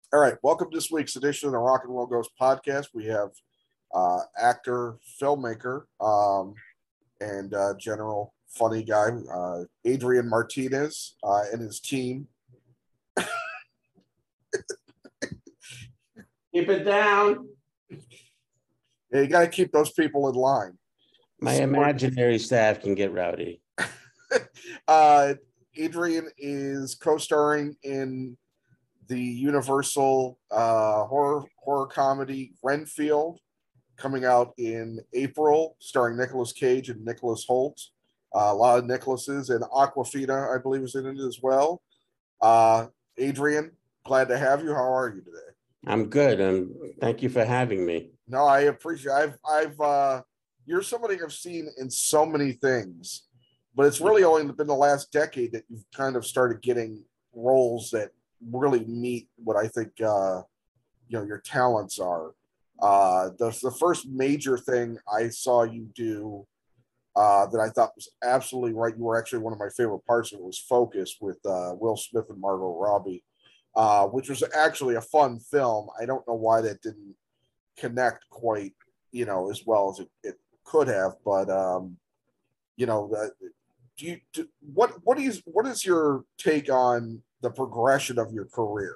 All right, welcome to this week's edition of the Rock and Roll Ghost podcast. We have actor, filmmaker, and general funny guy, Adrian Martinez, and his team. Keep it down. Yeah, you got to keep those people in line. My imaginary staff can get rowdy. uh, Adrian is co-starring in the Universal horror comedy Renfield, coming out in April, starring Nicolas Cage and Nicholas Hoult. A lot of Nicholases, and Aquafina, I believe, is in it as well. Adrian, glad to have you. How are you today? I'm good, and thank you for having me. No, I appreciate. You're somebody I've seen in so many things, but it's really only been the last decade that you've kind of started getting roles that really meet what I think your talents are. The first major thing I saw you do that I thought was absolutely right. You were actually one of my favorite parts of it. Was Focus with Will Smith and Margot Robbie, which was actually a fun film. I don't know why that didn't connect quite, as well as it could have. But you know, what is your take on the progression of your career?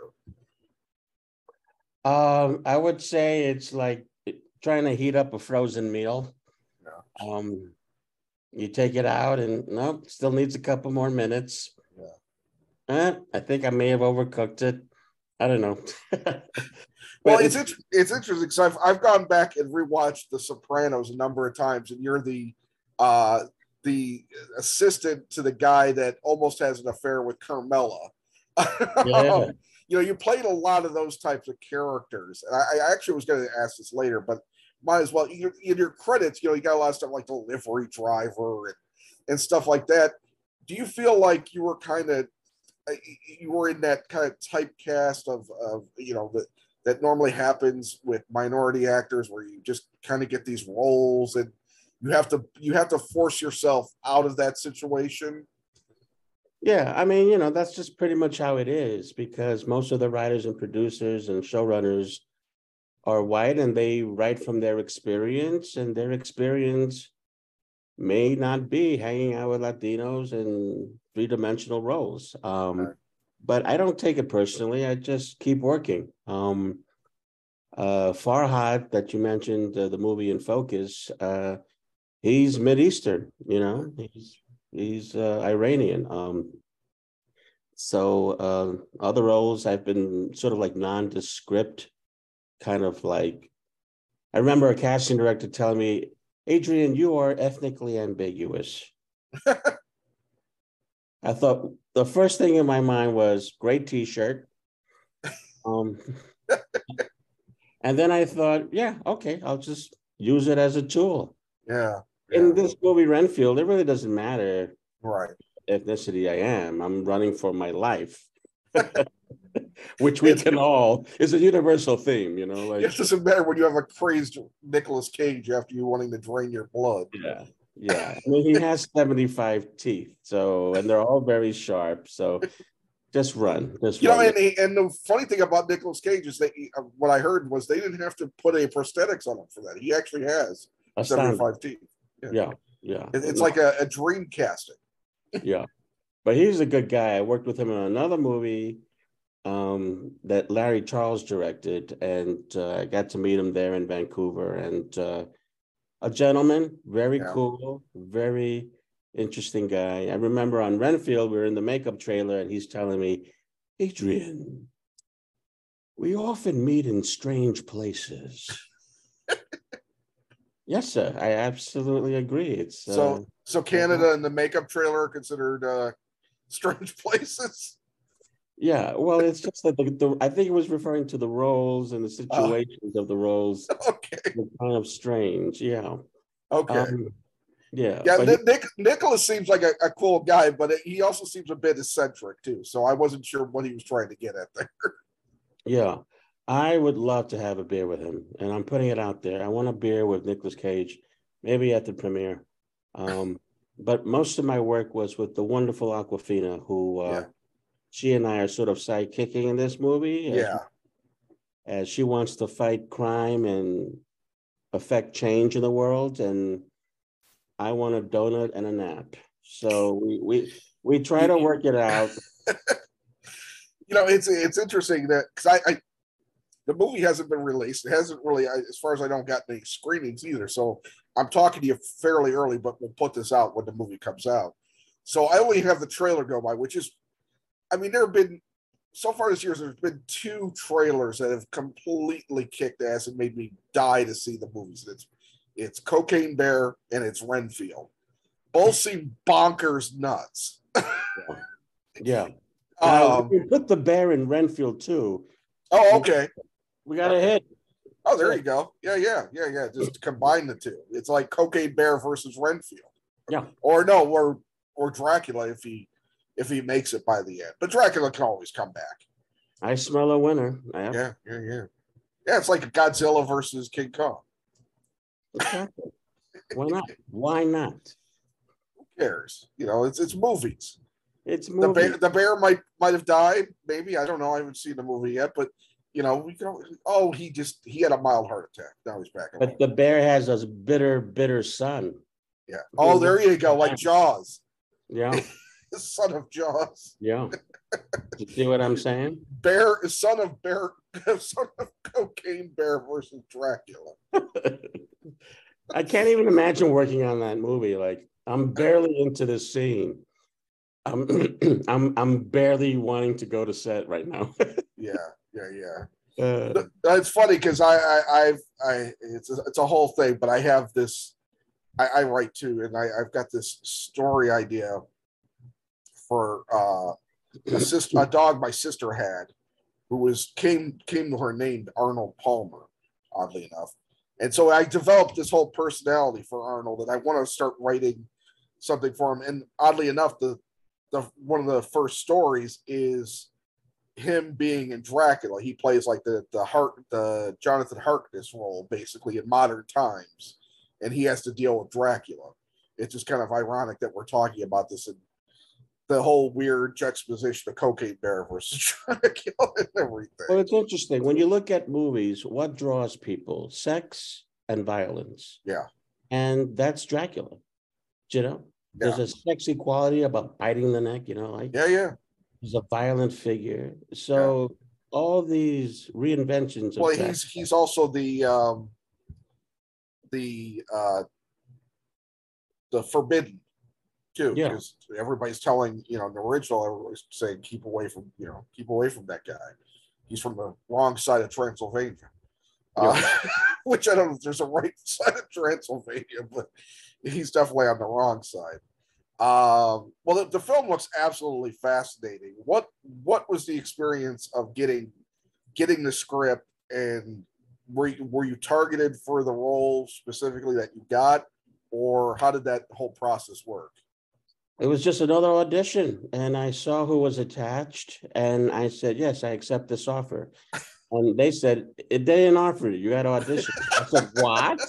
I would say it's like trying to heat up a frozen meal. Yeah. You take it out and no, still needs a couple more minutes. I think I may have overcooked it. I don't know. Well, it's interesting because I've gone back and rewatched The Sopranos a number of times, and you're the assistant to the guy that almost has an affair with Carmela. Yeah. You played a lot of those types of characters, and I actually was going to ask this later, but might as well. In your credits, you got a lot of stuff like delivery driver and stuff like that. Do you feel like you were in that kind of typecast of that normally happens with minority actors, where you just kind of get these roles and you have to force yourself out of that situation? Yeah, I mean, that's just pretty much how it is because most of the writers and producers and showrunners are white and they write from their experience, and their experience may not be hanging out with Latinos in three-dimensional roles. Right. But I don't take it personally. I just keep working. Farhad, that you mentioned, the movie In Focus, he's Mid-Eastern, he's Iranian. So other roles I've been sort of like nondescript, kind of like, I remember a casting director telling me, Adrian, you are ethnically ambiguous. I thought the first thing in my mind was great t-shirt. Um, and then I thought, yeah, okay, I'll just use it as a tool. Yeah. In this movie, Renfield, it really doesn't matter Right. ethnicity I am. I'm running for my life. Which we can all is a universal theme, like it doesn't matter when you have a crazed Nicolas Cage after you wanting to drain your blood. Yeah. I mean, he has 75 teeth, and they're all very sharp. So just run. And the funny thing about Nicolas Cage is that what I heard was they didn't have to put any prosthetics on him for that. He actually has 75 teeth. Yeah. It's like a dream casting. Yeah, but he's a good guy. I worked with him in another movie that Larry Charles directed, and I got to meet him there in Vancouver. And a gentleman, very cool, very interesting guy. I remember on Renfield, we were in the makeup trailer, and he's telling me, Adrian, we often meet in strange places. Yes, sir. I absolutely agree. It's so Canada and the makeup trailer are considered strange places. Yeah, well, it's just that I think it was referring to the roles and the situations of the roles. Okay, were kind of strange. Yeah. Okay. Yeah. Nicholas seems like a cool guy, but he also seems a bit eccentric too. So I wasn't sure what he was trying to get at there. Yeah, I would love to have a beer with him, and I'm putting it out there. I want a beer with Nicolas Cage, maybe at the premiere. But most of my work was with the wonderful Aquafina, who she and I are sort of sidekicking in this movie. Yeah. as she wants to fight crime and affect change in the world, and I want a donut and a nap. So we try to work it out. It's interesting that because I the movie hasn't been released. It hasn't really, as far as I don't got any screenings either. So I'm talking to you fairly early, but we'll put this out when the movie comes out. So I only have the trailer go by, which is, I mean, there have been so far this year. There's been 2 trailers that have completely kicked ass and made me die to see the movies. It's Cocaine Bear and it's Renfield. Both seem bonkers nuts. Yeah. We put the bear in Renfield too. Oh, okay. We got a hit. Oh, there you go. Yeah. Just combine the 2. It's like Cocaine Bear versus Renfield. Yeah. Or no, or Dracula if he makes it by the end. But Dracula can always come back. I smell a winner. Yeah. Yeah, it's like Godzilla versus King Kong. Exactly. Why not? Who cares? It's movies. It's movies. The bear might have died. Maybe, I don't know. I haven't seen the movie yet, but we can. Oh, he had a mild heart attack. Now he's back. But the bear has a bitter son. Yeah. Oh, there you go. Like Jaws. Yeah. The son of Jaws. Yeah. You see what I'm saying? Son of Cocaine Bear versus Dracula. I can't even imagine working on that movie. Like, I'm barely into this scene. I'm barely wanting to go to set right now. Yeah. It's funny because it's a whole thing, but I have this. I write too, and I've got this story idea for a dog my sister had, who came to her named Arnold Palmer, oddly enough, and so I developed this whole personality for Arnold, and I want to start writing something for him. And oddly enough, the one of the first stories is him being in Dracula. He plays like the Jonathan Harkness role basically in modern times, and he has to deal with Dracula. It's just kind of ironic that we're talking about this and the whole weird juxtaposition of Cocaine Bear versus Dracula and everything. Well, it's interesting when you look at movies. What draws people? Sex and violence. Yeah, and that's Dracula. There's a sexy quality about biting the neck. yeah. He's a violent figure. So all these reinventions. Well, he's also the forbidden too. Yeah. Because everybody's telling in the original, everybody's saying keep away from that guy. He's from the wrong side of Transylvania. Which I don't know if there's a right side of Transylvania, but he's definitely on the wrong side. Well, the film looks absolutely fascinating. What was the experience of getting the script, and were you targeted for the role specifically that you got, or how did that whole process work? It was just another audition, and I saw who was attached, and I said, yes, I accept this offer. And they said, they didn't offer you. You had to audition. I said, what?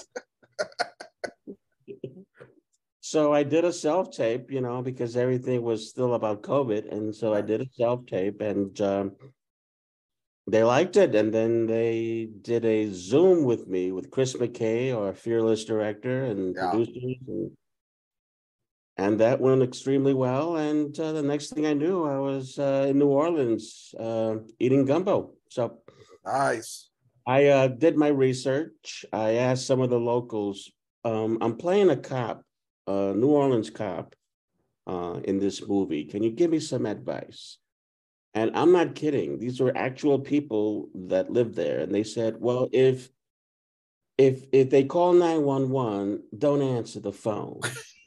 So I did a self-tape, because everything was still about COVID. And so I did a self-tape, and they liked it. And then they did a Zoom with me with Chris McKay, our fearless director and producers. And that went extremely well. And the next thing I knew, I was in New Orleans eating gumbo. So nice. I did my research. I asked some of the locals. I'm playing a cop, a New Orleans cop in this movie. Can you give me some advice? And I'm not kidding. These were actual people that lived there. And they said, well, if they call 911, don't answer the phone.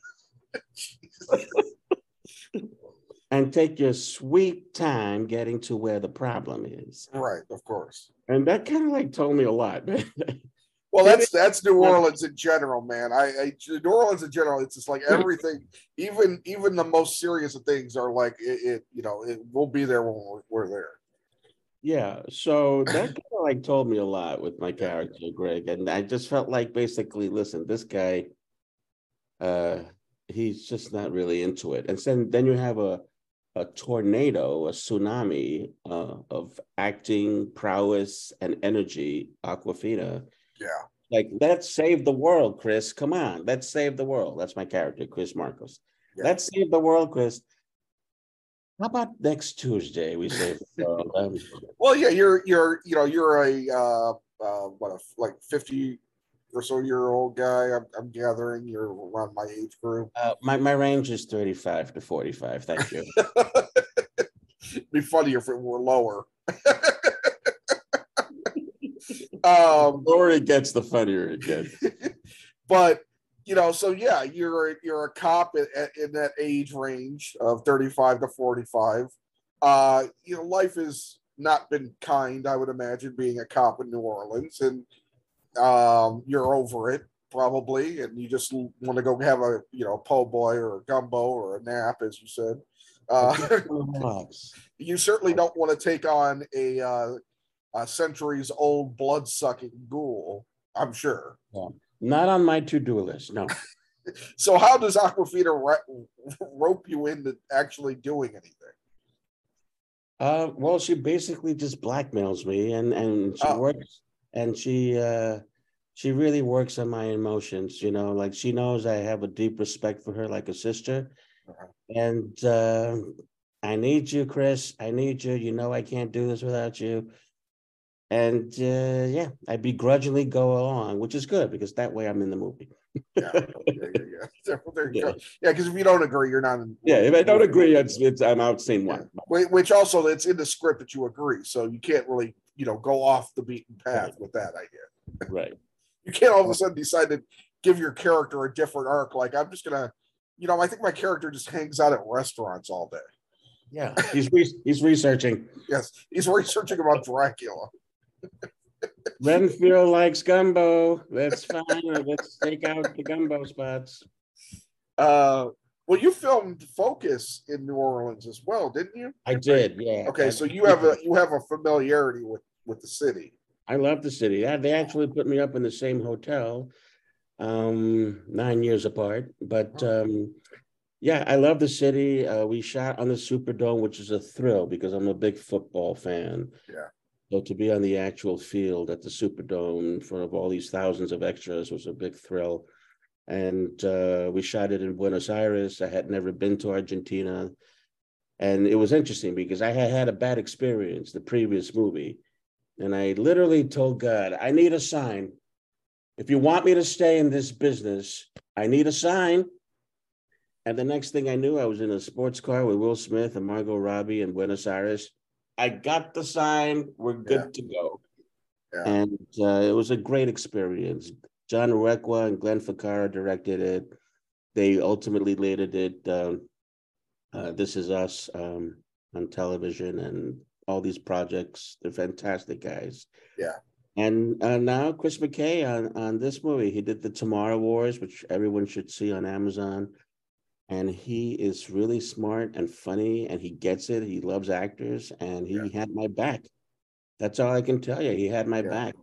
And take your sweet time getting to where the problem is. Right, of course. And that kind of told me a lot, man. Well, that's New Orleans in general, man. New Orleans in general, it's just like everything, even the most serious of things are like it we'll be there when we're there. Yeah, so that kind of told me a lot with my character, Greg, and I just felt like basically, listen, this guy, he's just not really into it. And then you have a a tornado, a tsunami of acting prowess and energy, Awkwafina. Yeah. Like, let's save the world, Chris. Come on, let's save the world. That's my character, Chris Marcos. Yeah. Let's save the world, Chris. How about next Tuesday we save the world? Well, yeah, you're a like 50 or so year old guy. I'm gathering you're around my age group. My range is 35 to 45. Thank you. It'd be funny if it were lower. The lower it gets, the funnier it gets. But so yeah, you're a cop in that age range of 35 to 45. Life has not been kind, I would imagine, being a cop in New Orleans, and you're over it probably, and you just want to go have a po' boy or a gumbo or a nap, as you said. You certainly don't want to take on a centuries-old blood-sucking ghoul, I'm sure. Yeah. Not on my to-do list, no. So how does Awkwafina rope you into actually doing anything? Well, she basically just blackmails me, and she works, and she really works on my emotions. Like, she knows I have a deep respect for her, like a sister. And I need you, Chris. I need you. I can't do this without you. And yeah, I begrudgingly go along, which is good because that way I'm in the movie. Yeah. There you go. Yeah, because if you don't agree, you're not in. Yeah, if I don't agree, I'm out scene one. Which also, it's in the script that you agree, so you can't really go off the beaten path with that idea. Right. You can't all of a sudden decide to give your character a different arc. Like, I'm just gonna, I think my character just hangs out at restaurants all day. Yeah, he's researching. Yes, he's researching about Dracula. Renfield likes gumbo. That's fine. Let's take out the gumbo spots. Well, you filmed Focus in New Orleans as well, didn't you? I did, yeah. Okay, so you have a familiarity with the city. I love the city. They actually put me up in the same hotel, 9 years apart. But yeah, I love the city. We shot on the Superdome, which is a thrill because I'm a big football fan. Yeah. So to be on the actual field at the Superdome in front of all these thousands of extras was a big thrill. And we shot it in Buenos Aires. I had never been to Argentina. And it was interesting because I had a bad experience the previous movie. And I literally told God, I need a sign. If you want me to stay in this business, I need a sign. And the next thing I knew, I was in a sports car with Will Smith and Margot Robbie in Buenos Aires. I got the sign. We're good to go. Yeah. And it was a great experience. John Requa and Glenn Ficarra directed it. They ultimately later did This Is Us on television and all these projects. They're fantastic guys. Yeah. And now Chris McKay on this movie. He did the Tomorrow Wars, which everyone should see on Amazon. And he is really smart and funny, and he gets it. He loves actors, and he had my back. That's all I can tell you. He had my back.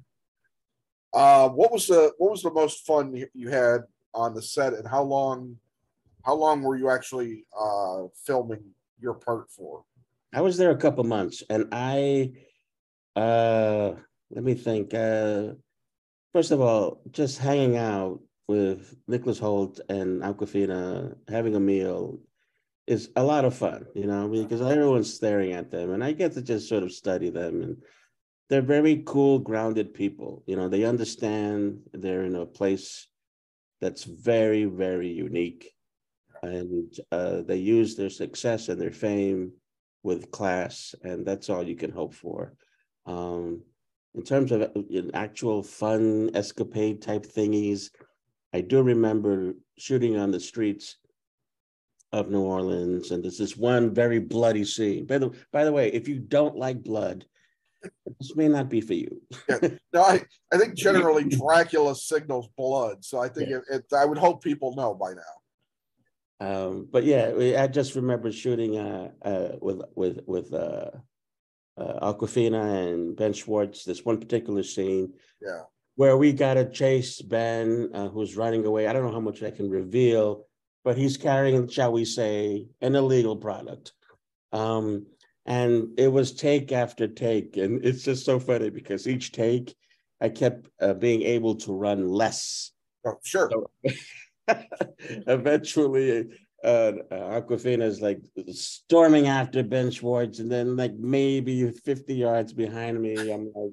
What was the most fun you had on the set, and how long were you actually filming your part for? I was there a couple months, and I let me think. First of all, just hanging out with Nicholas Hoult and Awkwafina, having a meal is a lot of fun, because everyone's staring at them, and I get to just sort of study them, and they're very cool, grounded people. They understand they're in a place that's very, very unique, and they use their success and their fame with class, and that's all you can hope for. In terms of actual fun escapade type thingies, I do remember shooting on the streets of New Orleans, and there's this one very bloody scene. By the way, if you don't like blood, this may not be for you. No, I think generally Dracula signals blood, so I think I would hope people know by now. But yeah, I just remember shooting with Awkwafina and Ben Schwartz. This one particular scene. Yeah. Where we got to chase Ben, who's running away. I don't know how much I can reveal, but he's carrying, shall we say, an illegal product. And it was take after take. And it's just so funny because each take, I kept being able to run less. Oh, sure. So eventually, Aquafina is like storming after Ben Schwartz, and then like maybe 50 yards behind me, I'm like,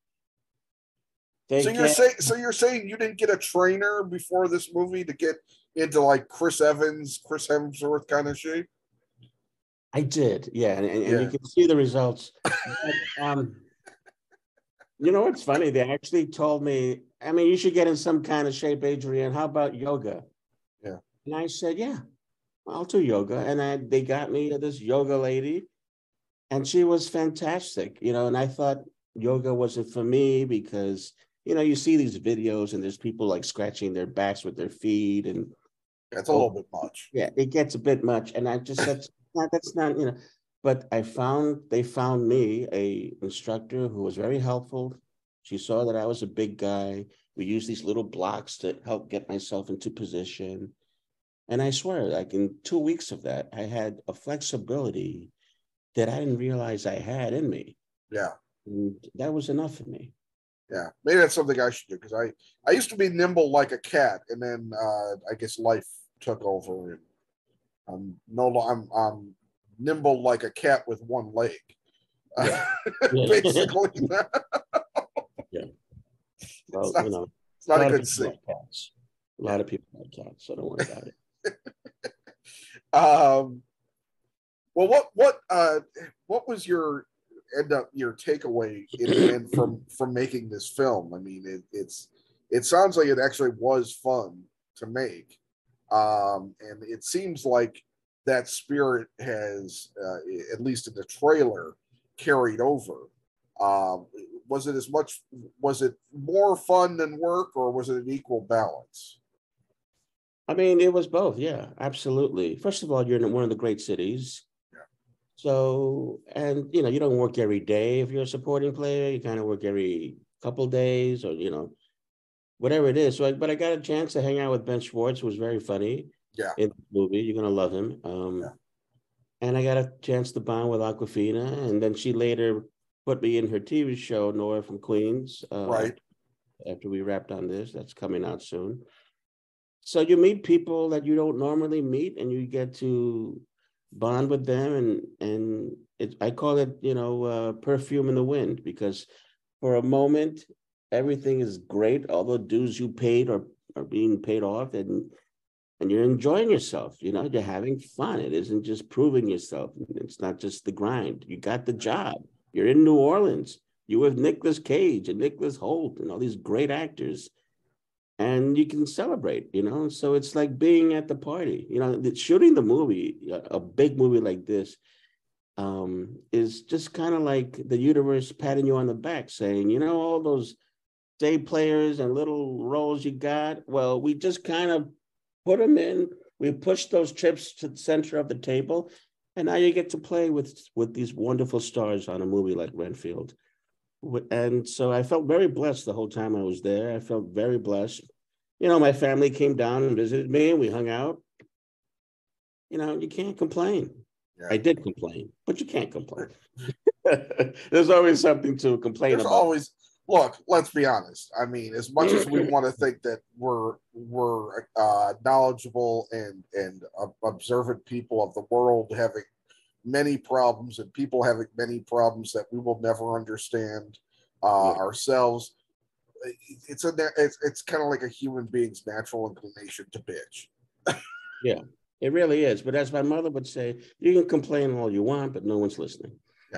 So you're saying you didn't get a trainer before this movie to get into like Chris Evans, Chris Hemsworth kind of shape? I did, yeah, and Yeah. you can see the results. But, you know what's funny? They actually told me, I mean, you should get in some kind of shape, Adrian. How about yoga? Yeah. And I said, yeah, I'll do yoga. And they got me to this yoga lady, and she was fantastic, you know. And I thought yoga wasn't for me because, you know, you see these videos and there's people like scratching their backs with their feet, and That's a little bit much. yeah, it gets a bit much. And I just said, that's not, you know. But they found me a instructor who was very helpful. She saw that I was a big guy. We used these little blocks to help get myself into position. And I swear, like in 2 weeks of that, I had a flexibility that I didn't realize I had in me. Yeah. And that was enough for me. Yeah. Maybe that's something I should do because I used to be nimble like a cat, and then I guess life took over, and I'm nimble like a cat with one leg. Yeah. Basically. Yeah. Well, it's not, you know, it's not a a lot of good people scene. like cats. A lot of people like cats, so don't worry about it. Um, well, what was your your takeaway in the end from making this film? I mean, it sounds like it actually was fun to make, and it seems like that spirit has, at least in the trailer, carried over. Um, was it as much? Was it more fun than work, or was it an equal balance? I mean, it was both. Yeah, absolutely. First of all, you're in one of the great cities. Yeah. So, and you know, you don't work every day if you're a supporting player. You kind of work every couple days, or you know, whatever it is. So, but I got a chance to hang out with Ben Schwartz, who was very funny Yeah. in the movie. You're gonna love him. Yeah. And I got a chance to bond with Aquafina, and then she later put me in her TV show, Nora from Queens. Right. After we wrapped on this, that's coming out soon. So you meet people that you don't normally meet, and you get to bond with them, and I call it, you know, perfume in the wind, because for a moment everything is great, all the dues you paid are being paid off, and you're enjoying yourself. You know, you're having fun. It isn't just proving yourself. It's not just the grind. You got the job. You're in New Orleans. You with Nicolas Cage and Nicholas Hoult and all these great actors, and you can celebrate, you know. So it's like being at the party, you know. Shooting the movie, a big movie like this, is just kind of like the universe patting you on the back, saying, you know, all those day players and little roles you got, well, we just kind of put them in. We push those chips to the center of the table, and now you get to play with these wonderful stars on a movie like Renfield. And so I felt very blessed the whole time I was there. I felt very blessed. You know, my family came down and visited me, and we hung out. You know, you can't complain. Yeah. I did complain, but you can't complain. There's always something to complain There's about. Always, look, let's be honest. I mean, as much as we want to think that we're knowledgeable and observant people of the world, having many problems, and people having many problems that we will never understand ourselves, it's kind of like a human being's natural inclination to bitch. Yeah, it really is. But as my mother would say, you can complain all you want, but no one's listening.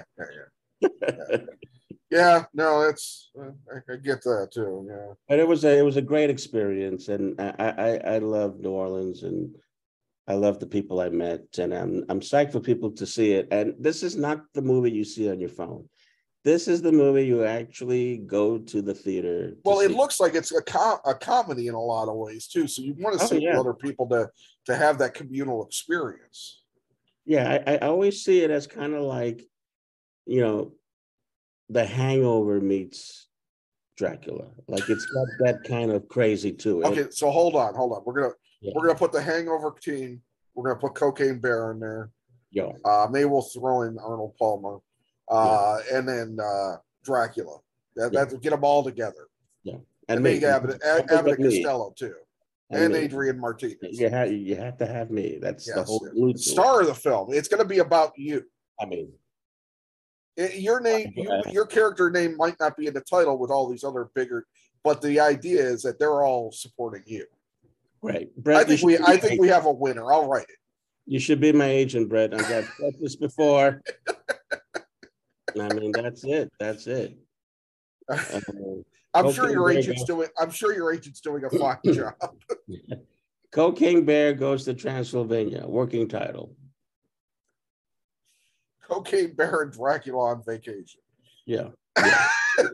Yeah, no, it's I get that too. Yeah, but it was a great experience, and I love New Orleans, and I love the people I met, and I'm psyched for people to see it. And this is not the movie you see on your phone. This is the movie you actually go to the theater. Well, it looks like it's a comedy in a lot of ways too. So you want to see other people to have that communal experience. Yeah, I always see it as kind of like, you know, The Hangover meets Dracula. Like it's got that kind of crazy to it. Okay, so hold on. We're gonna put the Hangover team. We're gonna put Cocaine Bear in there. Yo, Maybe we'll throw in Arnold Palmer, yeah, and then Dracula. yeah, Get them all together. yeah. And And maybe me, don't Abbott forget and me, Costello too, and and me. Adrian Martinez. You have to have me. That's the Yes, whole blue tool. star of the film. It's going to be about you. I mean, Your name, your character name might not be in the title with all these other bigger, but the idea is that they're all supporting you. right, Brett. I think we have a winner. I'll write it. You should be my agent, Brett. I've said this before. I mean, that's it. That's it. I'm sure your agent's doing a fine job. Cocaine Bear Goes to Transylvania. Working title. Cocaine Bear and Dracula on Vacation. Yeah. Yeah.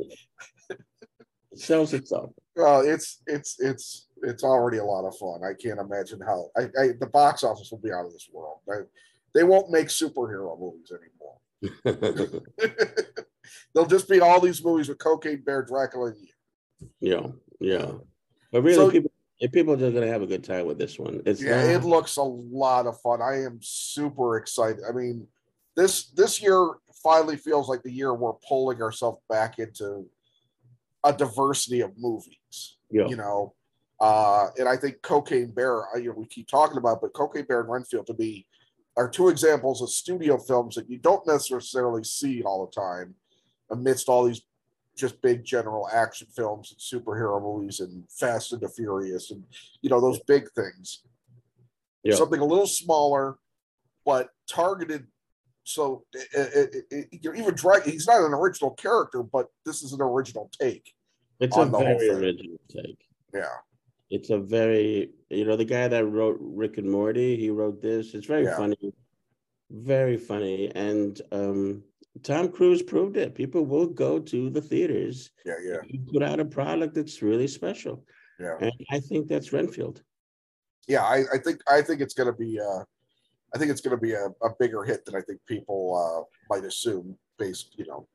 It sells itself. Well, it's already a lot of fun. I can't imagine how the box office will be out of this world. They won't make superhero movies anymore. They'll just be all these movies with Cocaine Bear, Dracula, and you. Yeah, yeah. But really, people are just gonna have a good time with this one. It looks a lot of fun. I am super excited. I mean, this year finally feels like the year we're pulling ourselves back into a diversity of movies. Yeah. You know, and I think Cocaine Bear, we keep talking about, but Cocaine Bear and Renfield to me are two examples of studio films that you don't necessarily see all the time amidst all these just big general action films and superhero movies and Fast and the Furious and those big things. Yeah. Something a little smaller, but targeted. So even he's not an original character, but this is an original take. It's a very original take. Yeah. It's a very, the guy that wrote Rick and Morty, he wrote this. It's very funny. Very funny. And Tom Cruise proved it. People will go to the theaters. Yeah, yeah. You put out a product that's really special. Yeah. And I think that's Renfield. Yeah, I think it's gonna be a bigger hit than I think people might assume based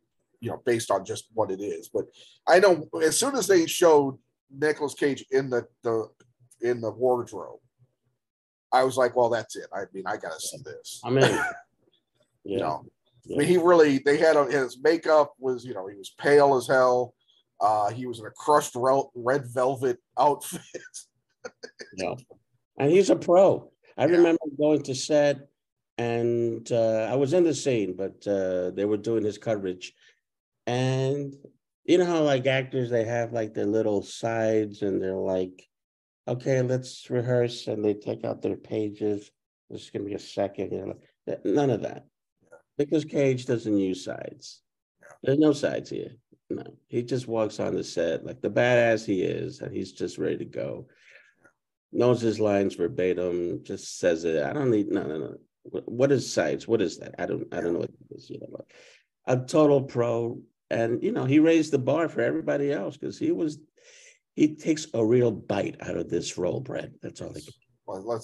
on just what it is. But I know as soon as they showed Nicolas Cage in the wardrobe, I was like, well, that's it. I mean, I gotta see this. I mean, yeah. I mean, they had his makeup was, he was pale as hell. He was in a crushed red velvet outfit. Yeah. And he's a pro. I remember going to set and I was in the scene, but they were doing his coverage. And you know how like actors, they have like their little sides and they're like, okay, let's rehearse. And they take out their pages. Just give me a second. None of that. Nicolas Cage doesn't use sides. There's no sides here. No, he just walks on the set like the badass he is, and he's just ready to go. Knows his lines verbatim, just says it. I don't need no. What is sides? What is that? I don't know what it is. A total pro, and he raised the bar for everybody else because he takes a real bite out of this role, Brett. That's all. Well,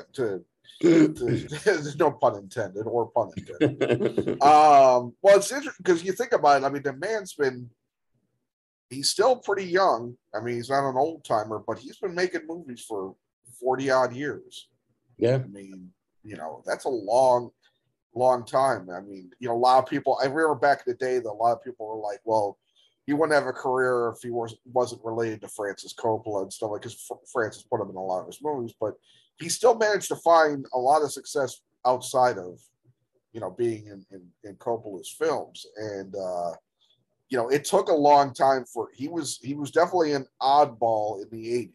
there's no pun intended or pun intended. Well, it's interesting because you think about it. I mean, the man's he's still pretty young. I mean, he's not an old timer, but he's been making movies for 40 odd years. Yeah. I mean, that's a long time. I mean, a lot of people, I remember back in the day that a lot of people were like, well, he wouldn't have a career if he wasn't related to Francis Coppola and stuff, like, because Francis put him in a lot of his movies, but he still managed to find a lot of success outside of, being in Coppola's films. And, it took a long time he was definitely an oddball in the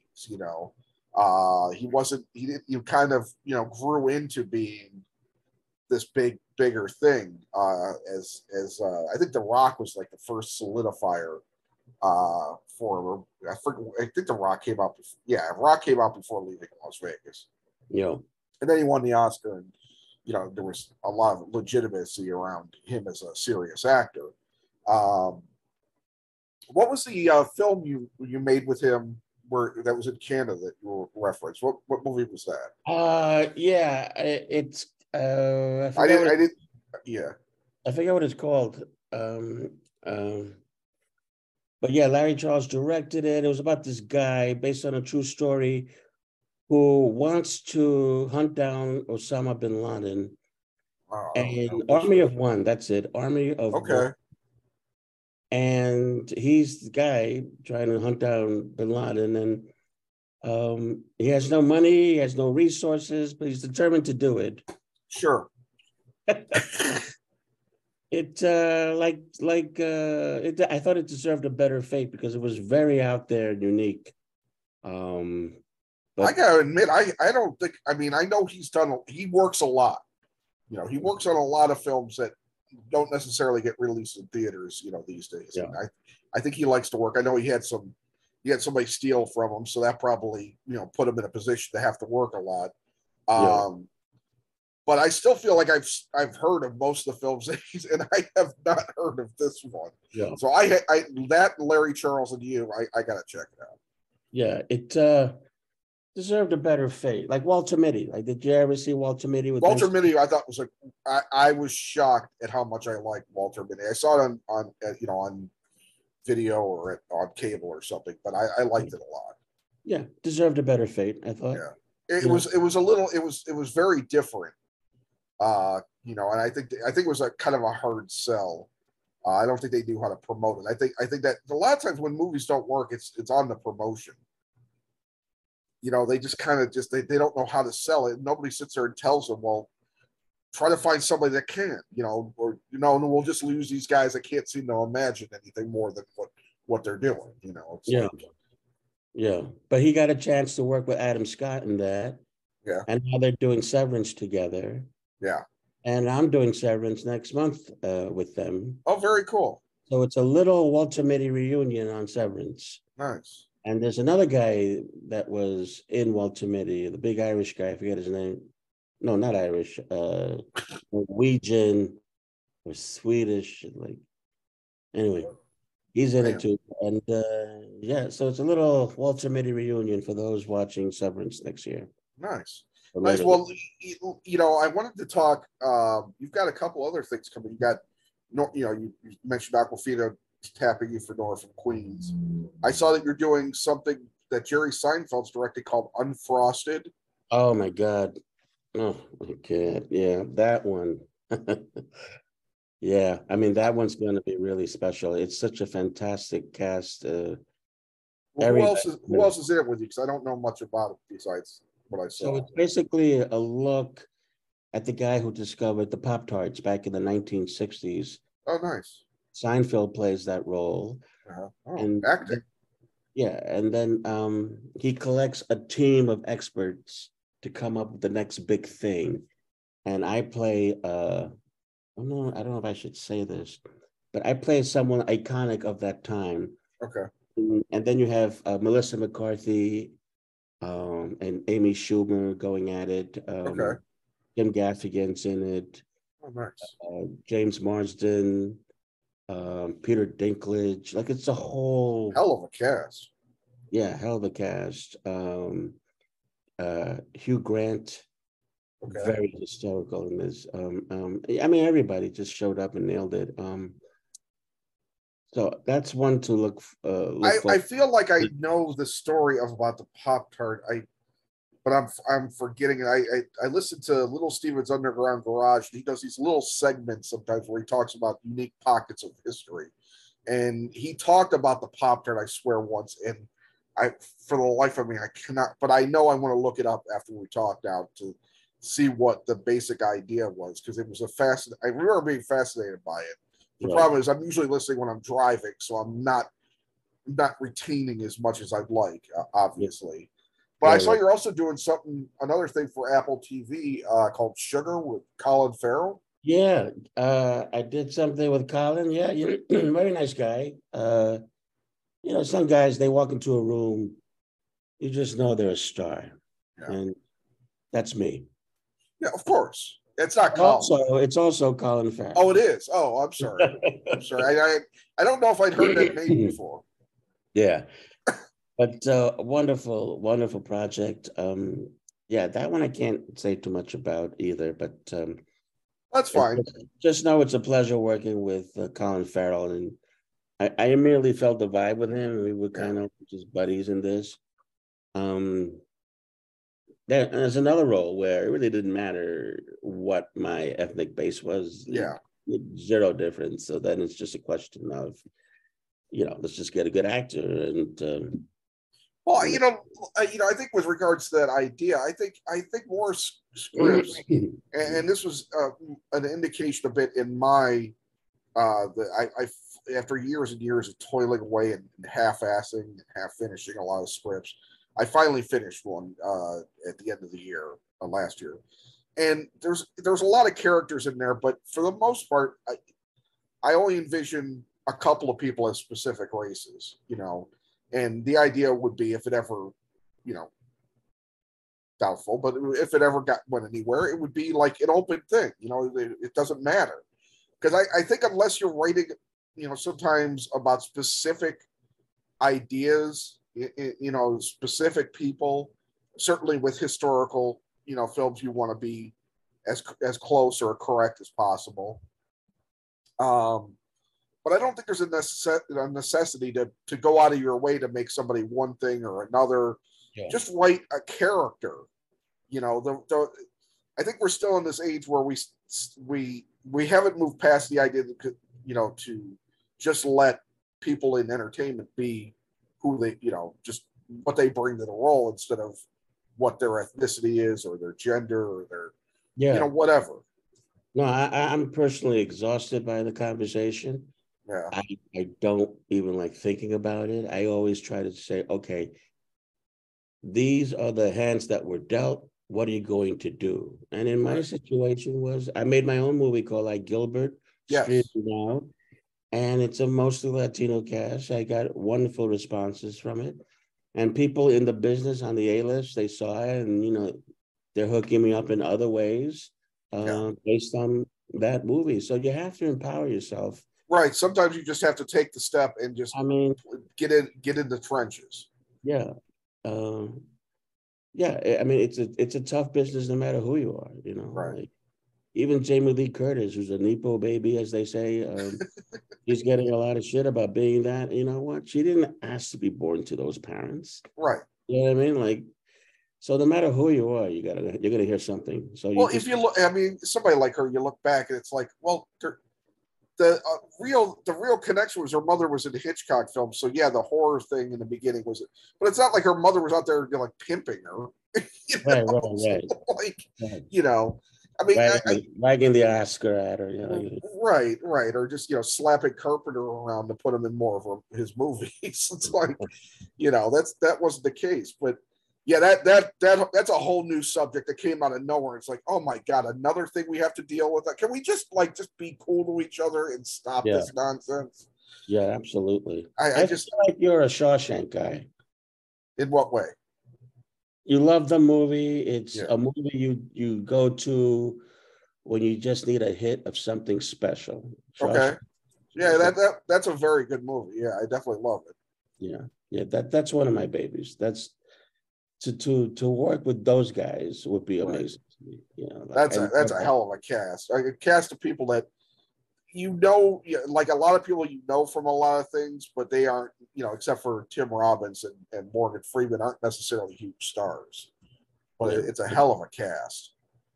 80s, he kind of, grew into being this bigger thing as I think The Rock was like the first solidifier for him. I think The Rock came out before, Rock came out before leaving Las Vegas. Yeah. And then he won the Oscar, and there was a lot of legitimacy around him as a serious actor. What was the film you made with him that was in Canada that you referenced? What movie was that? It's I forget what it's called. But yeah, Larry Charles directed it. It was about this guy based on a true story who wants to hunt down Osama bin Laden. I don't And know which. Army of One, that's it. Army of One. Okay, And he's the guy trying to hunt down Bin Laden, and he has no money, he has no resources, but he's determined to do it. sure. It I thought it deserved a better fate because it was very out there and unique. I But gotta admit, I don't think. I mean, I know he works a lot. You know, he works on a lot of films that don't necessarily get released in theaters. You know, these days. yeah, And I think he likes to work. I know he had somebody steal from him, so that probably put him in a position to have to work a lot. yeah, But I still feel like I've heard of most of the films that he's, and I have not heard of this one. yeah, So I that Larry Charles and You, I gotta check it out. yeah. It deserved a better fate. Like Walter Mitty. Like, did you ever see Walter Mitty with Ben? Walter Mitty, I thought was like I was shocked at how much I liked Walter Mitty. I saw it on video or on cable or something, but I liked it a lot. Yeah, deserved a better fate, I thought. Yeah, it Yeah, was a little it was very different. And I think it was a kind of a hard sell. I don't think they knew how to promote it. I think that a lot of times when movies don't work, it's on the promotion. They just kind of they don't know how to sell it. Nobody sits there and tells them, well, try to find somebody that can, and we'll just lose these guys that can't seem to imagine anything more than what they're doing. It's yeah, like, yeah. But he got a chance to work with Adam Scott in that. yeah, And now they're doing Severance together. yeah. And I'm doing Severance next month with them. Oh, very cool. So it's a little Walter Mitty reunion on Severance. Nice. And there's another guy that was in Walter Mitty, the big Irish guy, I forget his name. No, not Irish, Norwegian or Swedish. Like, anyway, he's in it too. And yeah, so it's a little Walter Mitty reunion for those watching Severance next year. Nice. Nice. Well, I wanted to talk. You've got a couple other things coming. You got, you mentioned Aquafina tapping you for Nora from Queens. I saw that you're doing something that Jerry Seinfeld's directed called Unfrosted. Oh my God. Oh my God. Yeah, that one. Yeah, I mean, that one's going to be really special. It's such a fantastic cast. Well, who else is in it with you? Because I don't know much about it besides what I saw. So it's basically a look at the guy who discovered the Pop-Tarts back in the 1960s. Oh, nice. Seinfeld plays that role. Oh, and acting. Yeah, and then he collects a team of experts to come up with the next big thing. And I play, I don't know if I should say this, but I play someone iconic of that time. Okay. And then you have Melissa McCarthy and Amy Schumer going at it. Okay. Jim Gaffigan's in it. Oh, nice. James Marsden, Peter Dinklage. Like, it's a whole hell of a cast. Yeah, hell of a cast. Hugh Grant, okay. Very hysterical in this. I mean, everybody just showed up and nailed it. So that's one to look for. I feel like I know the story about the Pop-Tart. But I'm forgetting it. I listen to Little Steven's Underground Garage. He does these little segments sometimes where he talks about unique pockets of history. And he talked about the Pop-Tart, I swear, once. And for the life of me, I cannot, but I know I want to look it up after we talked out to see what the basic idea was, because it was I remember being fascinated by it. The problem is I'm usually listening when I'm driving, so I'm not retaining as much as I'd like, obviously. But I saw you're also doing another thing for Apple TV called Sugar with Colin Farrell. Yeah, I did something with Colin. Yeah, very nice guy. Some guys, they walk into a room, you just know they're a star. Yeah. And that's me. Yeah, of course. It's not Colin. It's also Colin Farrell. Oh, it is. Oh, I'm sorry. I'm sorry. I don't know if I'd heard that name before. Yeah. But wonderful, wonderful project. Yeah, that one I can't say too much about either, but that's fine. Just know it's a pleasure working with Colin Farrell, and I immediately felt the vibe with him. We were kind of just buddies in this. there's another role where it really didn't matter what my ethnic base was. Yeah. Zero difference. So then it's just a question of, let's just get a good actor and. Well, I think with regards to that idea, I think more scripts, and this was an indication a bit in my after years and years of toiling away and half-assing and half finishing a lot of scripts, I finally finished one at the end of the year last year, and there's a lot of characters in there, but for the most part, I only envision a couple of people as specific races, and the idea would be if it ever, you know, doubtful, but if it ever went anywhere, it would be like an open thing. It doesn't matter because I think unless you're writing, sometimes about specific ideas, specific people, certainly with historical, films, you want to be as close or correct as possible. But I don't think there's a necessity to go out of your way to make somebody one thing or another. Yeah. Just write a character. I think we're still in this age where we haven't moved past the idea that, to just let people in entertainment be who they, just what they bring to the role instead of what their ethnicity is or their gender or their, whatever. No, I'm personally exhausted by the conversation. Yeah. I don't even like thinking about it. I always try to say, okay, these are the hands that were dealt. What are you going to do? And in my situation was I made my own movie called Like Gilbert, streaming now, and it's a mostly Latino cast. I got wonderful responses from it. And people in the business on the A-list, they saw it and, they're hooking me up in other ways based on that movie. So you have to empower yourself. Right. Sometimes you just have to take the step and just get in the trenches. Yeah. I mean, it's a tough business no matter who you are, Right. Like, even Jamie Lee Curtis, who's a Nepo baby, as they say, she's getting a lot of shit about being that. You know what? She didn't ask to be born to those parents. Right. You know what I mean? Like, so no matter who you are, you're gonna hear something. So if you look, I mean, somebody like her, you look back and it's like, well, the real connection was her mother was in the Hitchcock film. So yeah, the horror thing in the beginning was it, but it's not like her mother was out there like pimping her. Right. I mean, wagging the Oscar at her, right, or just slapping Carpenter around to put him in more of his movies. It's like, that wasn't the case, but yeah, that's a whole new subject that came out of nowhere. It's like, oh my god, another thing we have to deal with. Can we just be cool to each other and stop this nonsense? Yeah, absolutely. I just feel like you're a Shawshank guy. In what way? You love the movie. It's a movie you go to when you just need a hit of something special. Okay. Yeah, that's a very good movie. Yeah, I definitely love it. Yeah. That's one of my babies. That's to work with those guys would be amazing. Right. That's a hell of a cast. A cast of people that like a lot of people from a lot of things, but they aren't, except for Tim Robbins and Morgan Freeman, aren't necessarily huge stars. But it's a hell of a cast.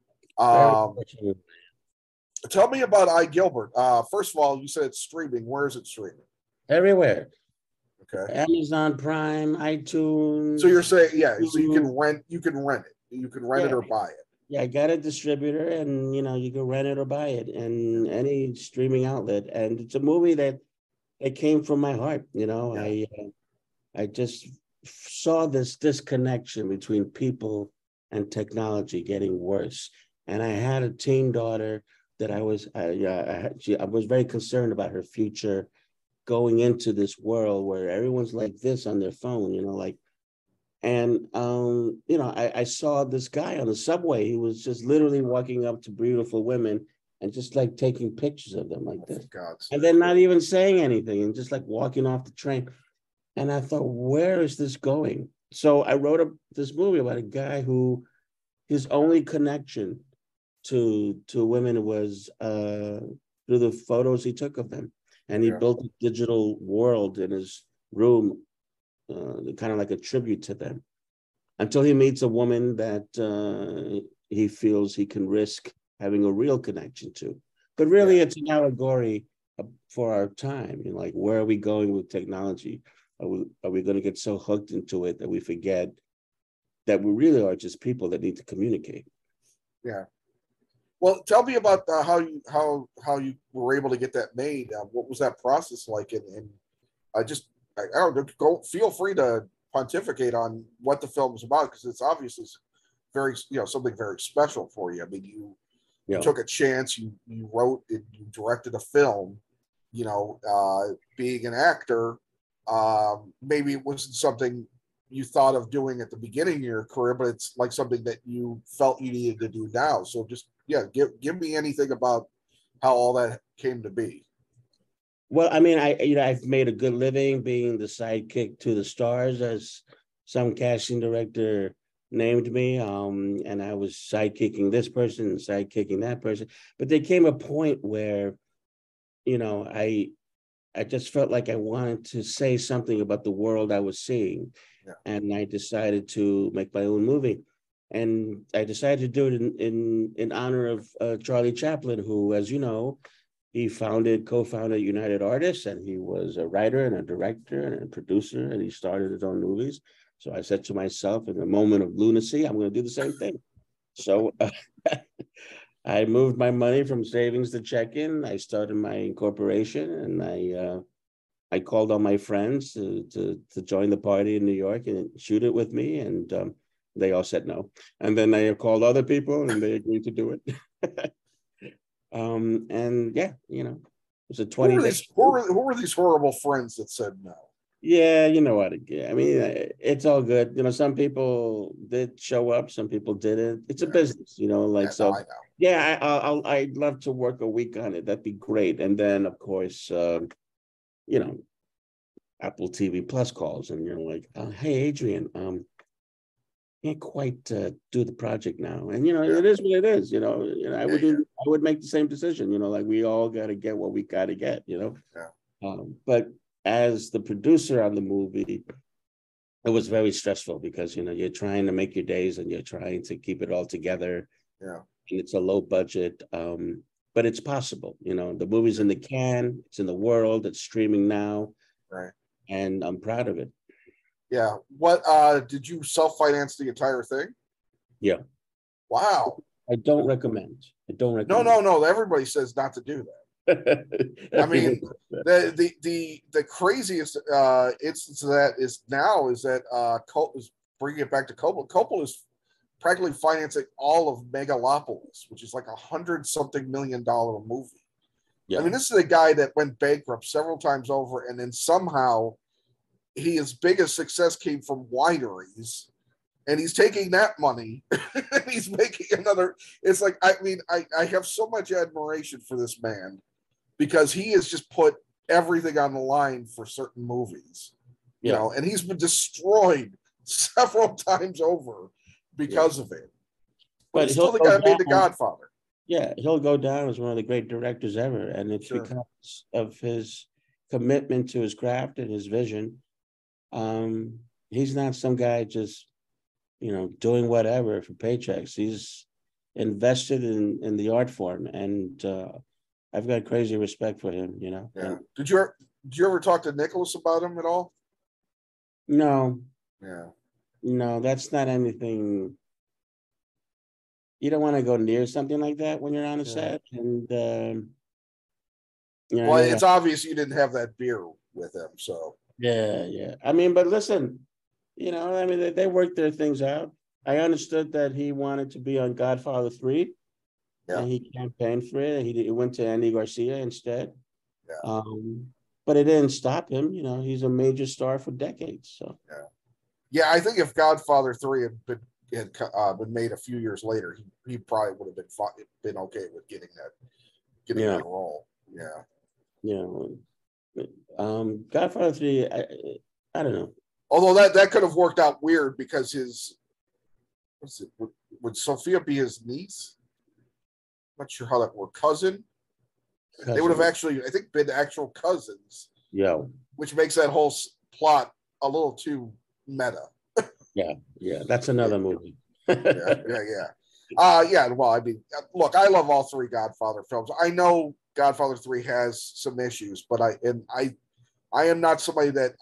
Tell me about I, Gilbert. First of all, you said it's streaming. Where is it streaming? Everywhere. Okay. Amazon Prime, iTunes. So you're saying, so you can rent it. You can rent it or buy it. Yeah, I got a distributor and, you can rent it or buy it in any streaming outlet. And it's a movie that came from my heart. I just saw this disconnection between people and technology getting worse. And I had a teen daughter that I was very concerned about her future going into this world where everyone's like this on their phone, I saw this guy on the subway. He was just literally walking up to beautiful women and just like taking pictures of them like this. And then not even saying anything and just like walking off the train. And I thought, where is this going? So I wrote this movie about a guy who his only connection to women was through the photos he took of them. And he built a digital world in his room, kind of like a tribute to them. until he meets a woman that he feels he can risk having a real connection to. But really, it's an allegory for our time. You know, like, where are we going with technology? Are we going to get so hooked into it that we forget that we really are just people that need to communicate? Yeah. Well, tell me about how you were able to get that made. What was that process like? And I don't know, go feel free to pontificate on what the film is about, because it's obviously very, something very special for you. I mean, you took a chance, you wrote it, you directed a film, being an actor. Maybe it wasn't something you thought of doing at the beginning of your career, but it's like something that you felt you needed to do now. So just, give me anything about how all that came to be. Well, I mean, I've made a good living being the sidekick to the stars, as some casting director named me. And I was sidekicking this person, sidekicking that person. But there came a point where, I just felt like I wanted to say something about the world I was seeing. Yeah. And I decided to make my own movie. And I decided to do it in honor of Charlie Chaplin, who, as you know, he co-founded United Artists, and he was a writer and a director and a producer, and he started his own movies. So I said to myself, in a moment of lunacy, I'm going to do the same thing. So I moved my money from savings to check-in. I started my incorporation, and I called on my friends to join the party in New York and shoot it with me, and they all said no. And then I called other people, and they agreed to do it. And yeah, it was a 20 days. Who were these horrible friends that said no? Yeah, you know what? I mean, it's all good. Some people did show up, some people didn't. It's a business, like, so. No, I know. Yeah, I'd love to work a week on it. That'd be great. And then, of course, Apple TV Plus calls, and you're like, hey, Adrian, can't quite do the project now. And, it is what it is. I would make the same decision, like, we all got to get what we got to get, Yeah. But as the producer on the movie, it was very stressful because, you're trying to make your days and you're trying to keep it all together. Yeah. And it's a low budget, but it's possible. The movie's in the can, it's in the world, it's streaming now. Right. And I'm proud of it. Yeah. What did you self-finance the entire thing? Yeah. Wow. I don't recommend. No. Everybody says not to do that. I mean, the craziest instance of that is that is bringing it back to Coppola. Coppola is practically financing all of Megalopolis, which is like $100-something million movie. Yeah. I mean, this is a guy that went bankrupt several times over, and then somehow his biggest success came from wineries, and he's taking that money and he's making another. It's like, I mean, I have so much admiration for this man, because he has just put everything on the line for certain movies, and he's been destroyed several times over because of it. But he's still the guy who made The Godfather. Yeah, he'll go down as one of the great directors ever. And it's because of his commitment to his craft and his vision. He's not some guy just, doing whatever for paychecks. He's invested in the art form. And I've got crazy respect for him, Yeah. Did you ever talk to Nicholas about him at all? No. Yeah. No, that's not anything. You don't want to go near something like that when you're on a set. And well, it's obvious you didn't have that beer with him, so. Yeah. I mean, but listen, they worked their things out. I understood that he wanted to be on Godfather 3. Yeah. And he campaigned for it. He went to Andy Garcia instead. Yeah. But it didn't stop him. He's a major star for decades. So. Yeah, I think if Godfather 3 had been made a few years later, he probably would have been okay with getting that role. Yeah. Yeah. Godfather 3, I don't know. Although that could have worked out weird, because would Sophia be his niece? Not sure how that worked. Cousin. They would have actually, I think, been actual cousins. Yeah. Which makes that whole plot a little too meta. Yeah, that's another movie. Yeah. Well, I mean, look, I love all three Godfather films. I know Godfather 3 has some issues, but I am not somebody that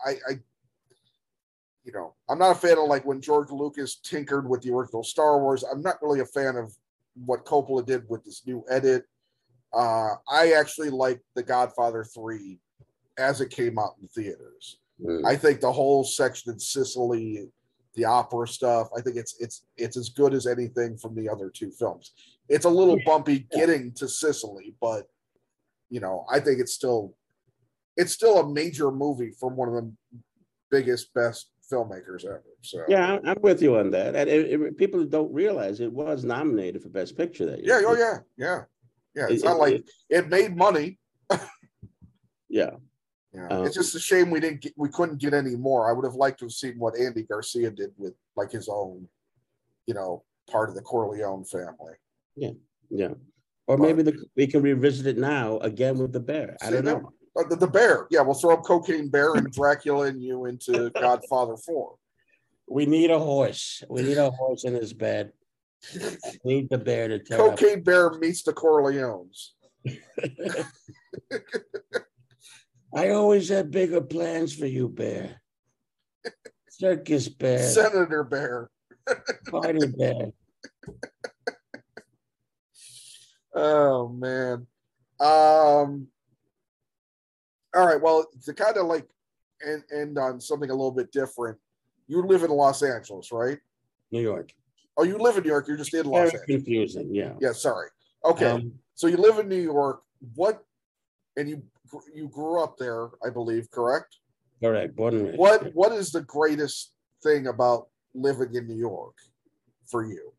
I'm not a fan of like when George Lucas tinkered with the original Star Wars. I'm not really a fan of what Coppola did with this new edit. I actually like The Godfather 3 as it came out in theaters. I think the whole section in Sicily, the opera stuff, I think it's as good as anything from the other two films. It's a little bumpy getting to Sicily, but I think it's still a major movie from one of the biggest, best filmmakers ever. So yeah, I'm with you on that. And people don't realize it was nominated for Best Picture that year. Yeah. It's not like it made money. Yeah. It's just a shame we couldn't get any more. I would have liked to have seen what Andy Garcia did with like his own, part of the Corleone family. Yeah. Or maybe we can revisit it now again with the bear. I don't know. The bear. Yeah, we'll throw up Cocaine Bear and Dracula and you into Godfather 4. We need a horse. We need a horse in his bed. We need the bear to tear Cocaine Bear meets the Corleones. I always had bigger plans for you, Bear. Circus Bear. Senator Bear. Party Bear. Oh, man. All right. Well, to kind of like end on something a little bit different, you live in Los Angeles, right? New York. Oh, you live in New York. You're just in Los Angeles. Confusing, yeah. Yeah, sorry. Okay. So you live in New York. And you grew up there, I believe, correct? Correct. Born and raised. What is the greatest thing about living in New York for you?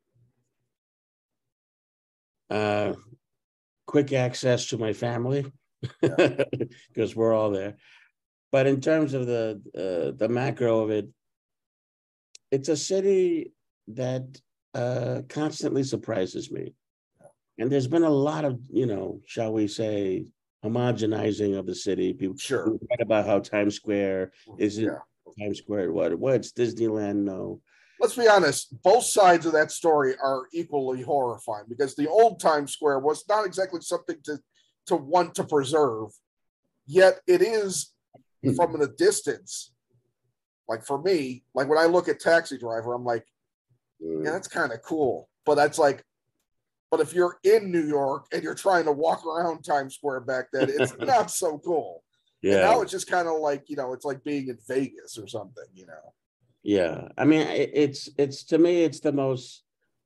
Quick access to my family, because we're all there. But in terms of the macro of it, it's a city that constantly surprises me. And there's been a lot of, shall we say, homogenizing of the city. People write about how Times Square isn't Times Square. What's Disneyland? No. Let's be honest. Both sides of that story are equally horrifying because the old Times Square was not exactly something to want to preserve. Yet it is from the distance. Like for me, like when I look at Taxi Driver, I'm like, yeah, that's kind of cool. But that's like, but if you're in New York and you're trying to walk around Times Square back then, it's not so cool. Yeah. And now it's just kind of like, it's like being in Vegas or something, Yeah. I mean, it's to me, it's the most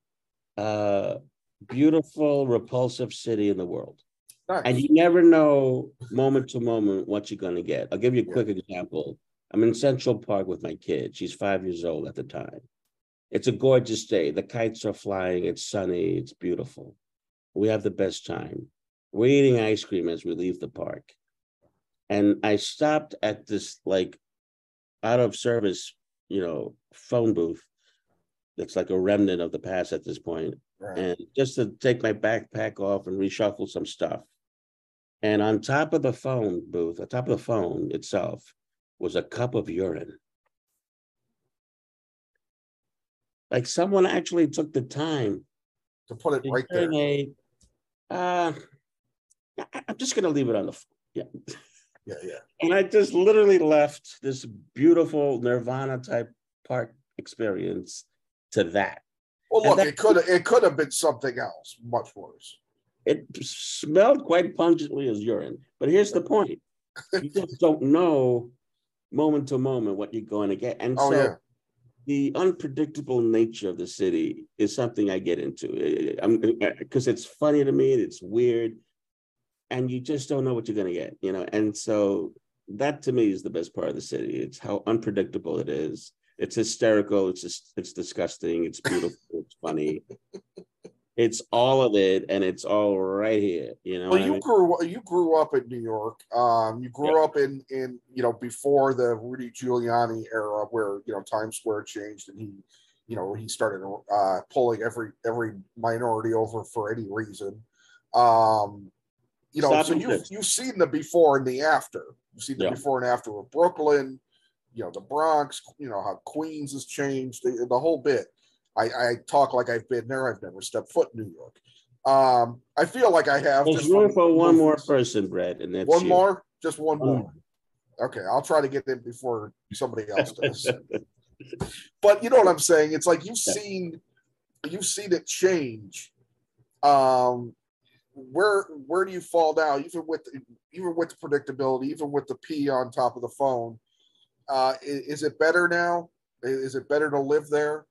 beautiful, repulsive city in the world. Nice. And you never know moment to moment what you're going to get. I'll give you a quick example. I'm in Central Park with my kid. She's 5 years old at the time. It's a gorgeous day. The kites are flying. It's sunny. It's beautiful. We have the best time. We're eating ice cream as we leave the park. And I stopped at this like out of service, phone booth. That's like a remnant of the past at this point. Right. And just to take my backpack off and reshuffle some stuff. And on top of the phone booth, on top of the phone itself, was a cup of urine. Like someone actually took the time to put it right there. I'm just going to leave it on the phone. Yeah. And I just literally left this beautiful Nirvana type park experience to that. Well, look, it could have been something else, much worse. It smelled quite pungently as urine. But here's the point. You just don't know moment to moment what you're going to get. And the unpredictable nature of the city is something I get into because it's funny to me. It's weird. And you just don't know what you're going to get, And so that to me is the best part of the city. It's how unpredictable it is. It's hysterical. It's disgusting. It's beautiful. It's funny. It's all of it, and it's all right here. Well, you grew up in New York. You grew up in before the Rudy Giuliani era, where Times Square changed, and he started pulling every minority over for any reason. So you've seen the before and the after. You've seen the before and after of Brooklyn. the Bronx, how Queens has changed, the whole bit. I talk like I've been there. I've never stepped foot in New York. I feel like I have. There's room for one more person, Brett, and that's one you. more, just one more. Okay, I'll try to get in before somebody else does. But you know what I'm saying? It's like you've seen it change. Where do you fall down? Even with the predictability, even with the P on top of the phone, is it better now? Is it better to live there?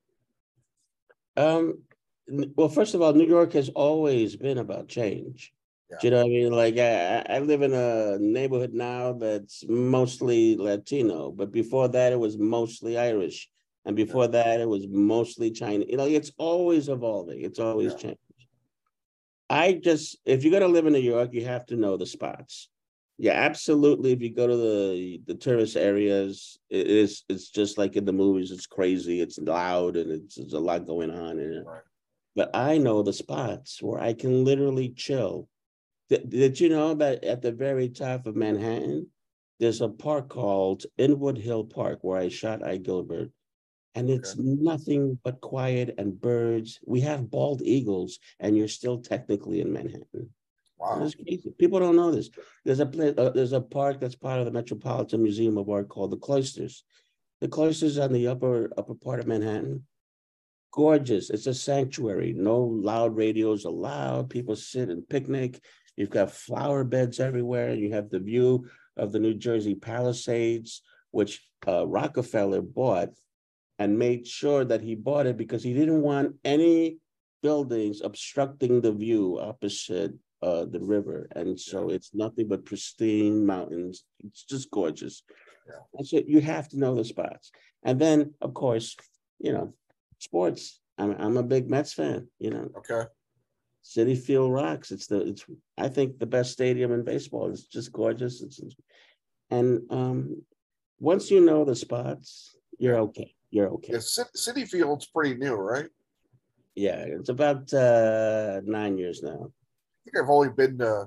Well, first of all, New York has always been about change. Yeah. Do you know what I mean? Like I live in a neighborhood now that's mostly Latino, but before that it was mostly Irish, and before that it was mostly Chinese. It's always evolving. It's always changing. If you're going to live in New York, you have to know the spots. Yeah, absolutely. If you go to the tourist areas, it's just like in the movies. It's crazy. It's loud, and there's a lot going on in it. Right. But I know the spots where I can literally chill. Did you know that at the very top of Manhattan, there's a park called Inwood Hill Park where I shot I, Gilbert. And it's nothing but quiet and birds. We have bald eagles, and you're still technically in Manhattan. Wow. It's crazy. People don't know this. There's a park that's part of the Metropolitan Museum of Art called the Cloisters. The Cloisters on the upper part of Manhattan. Gorgeous. It's a sanctuary. No loud radios allowed. People sit and picnic. You've got flower beds everywhere. You have the view of the New Jersey Palisades, which Rockefeller bought, and made sure that he bought it because he didn't want any buildings obstructing the view opposite the river. And so it's nothing but pristine mountains. It's just gorgeous. Yeah. And so you have to know the spots. And then, of course, sports. I'm a big Mets fan, Okay. Citi Field rocks. It's I think the best stadium in baseball. It's just gorgeous. And once you know the spots, you're okay. You're okay. Yeah, Citi Field's pretty new, right? Yeah, it's about 9 years now. I think I've only been to.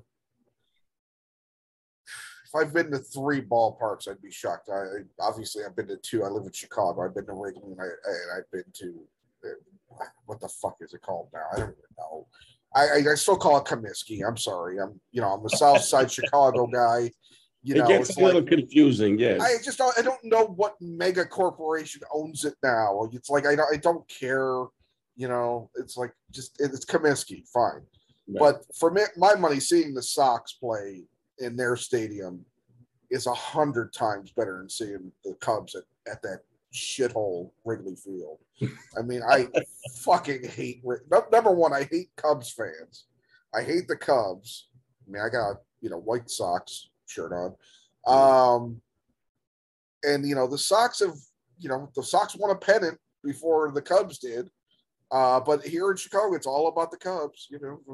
If I've been to 3 ballparks, I'd be shocked. Obviously I've been to 2. I live in Chicago. I've been to Wrigley, and I've been to what the fuck is it called now? I don't even know. I still call it Comiskey. I'm sorry. I'm a South Side Chicago guy. It gets a little confusing, yes. I don't know what mega corporation owns it now. It's like I don't care. It's like it's Comiskey, fine. Right. But for me, my money, seeing the Sox play in their stadium is 100 times better than seeing the Cubs at that shithole Wrigley Field. I mean, I fucking hate. Number one, I hate Cubs fans. I hate the Cubs. I mean, I got White Sox shirt on. And the Sox have, the Sox won a pennant before the Cubs did. But here in Chicago, it's all about the Cubs,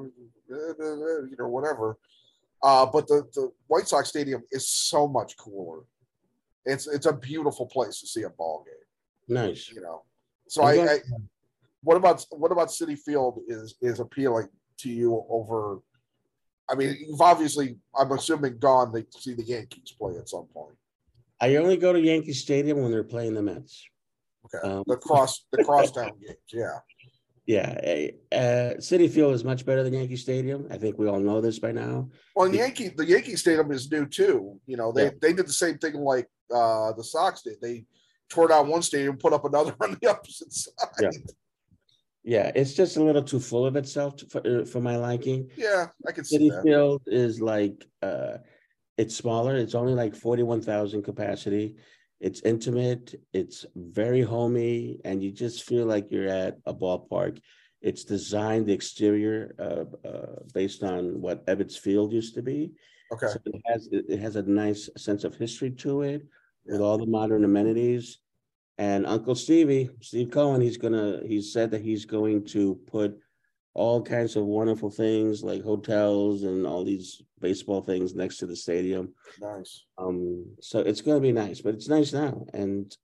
whatever. But the White Sox Stadium is so much cooler. It's a beautiful place to see a ball game. Nice. So what about Citi Field is appealing to you over? I mean, you've obviously, I'm assuming, gone to see the Yankees play at some point. I only go to Yankee Stadium when they're playing the Mets. Okay, the crosstown games, yeah. Yeah, Citi Field is much better than Yankee Stadium. I think we all know this by now. Well, the Yankee Stadium is new too. They did the same thing like the Sox did. They tore down one stadium, put up another on the opposite side. Yeah, it's just a little too full of itself for my liking. Yeah, I can see that. Citi Field is like it's smaller. It's only like 41,000 capacity. It's intimate. It's very homey, and you just feel like you're at a ballpark. It's designed, the exterior, based on what Ebbets Field used to be. Okay. So it has a nice sense of history to it, with all the modern amenities. And Uncle Steve Cohen, he said that he's going to put all kinds of wonderful things like hotels and all these baseball things next to the stadium. Nice. So it's going to be nice, but it's nice now. And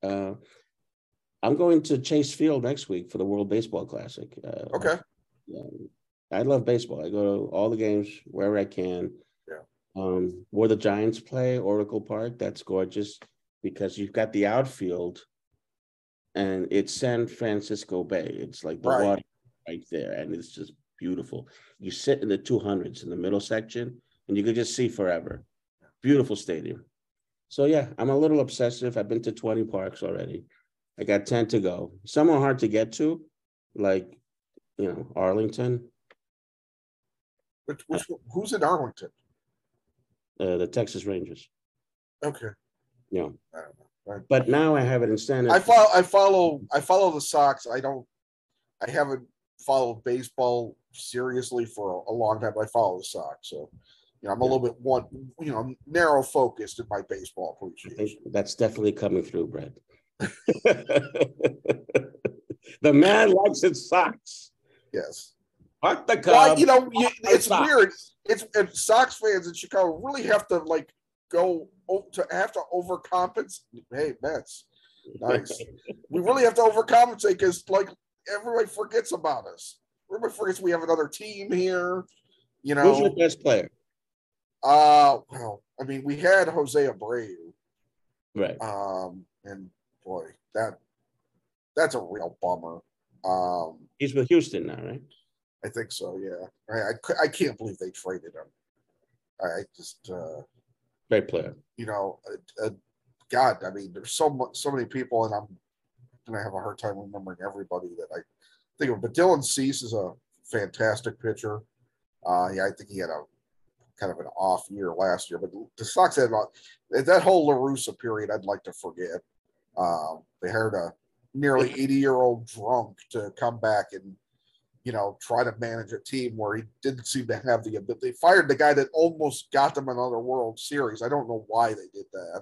I'm going to Chase Field next week for the World Baseball Classic. Okay. I love baseball. I go to all the games wherever I can. Yeah. Where the Giants play, Oracle Park, that's gorgeous. because you've got the outfield and it's San Francisco Bay. It's like the water right there, and it's just beautiful. You sit in the 200s in the middle section, and you could just see forever. Beautiful stadium. So yeah, I'm a little obsessive. I've been to 20 parks already. I got 10 to go. Some are hard to get to, like, Arlington. Who's in Arlington? The Texas Rangers. Okay. Yeah. I don't know. Right. But now I have it in standard. I follow the Sox. I haven't followed baseball seriously for a long time, but I follow the Sox. So, I'm a little bit narrow focused in my baseball appreciation. That's definitely coming through, Brett. The man likes his Sox. Yes. Fuck the Cubs. Well, it's weird. It's Sox fans in Chicago really have to overcompensate. Hey, Mets, nice. We really have to overcompensate because everybody forgets about us. Everybody forgets we have another team here. Who's your best player? Well, I mean, we had Jose Abreu, right? And boy, that's a real bummer. He's with Houston now, right? I think so. Yeah, I can't believe they traded him. I just great player. God, I mean, there's so many people, and I'm gonna have a hard time remembering everybody that I think of. But Dylan Cease is a fantastic pitcher. I think he had a kind of an off year last year, but the Sox had that whole La Russa period. I'd like to forget. They hired a nearly 80-year-old drunk to come back and try to manage a team where he didn't seem to have the ability. They fired the guy that almost got them another World Series. I don't know why they did that.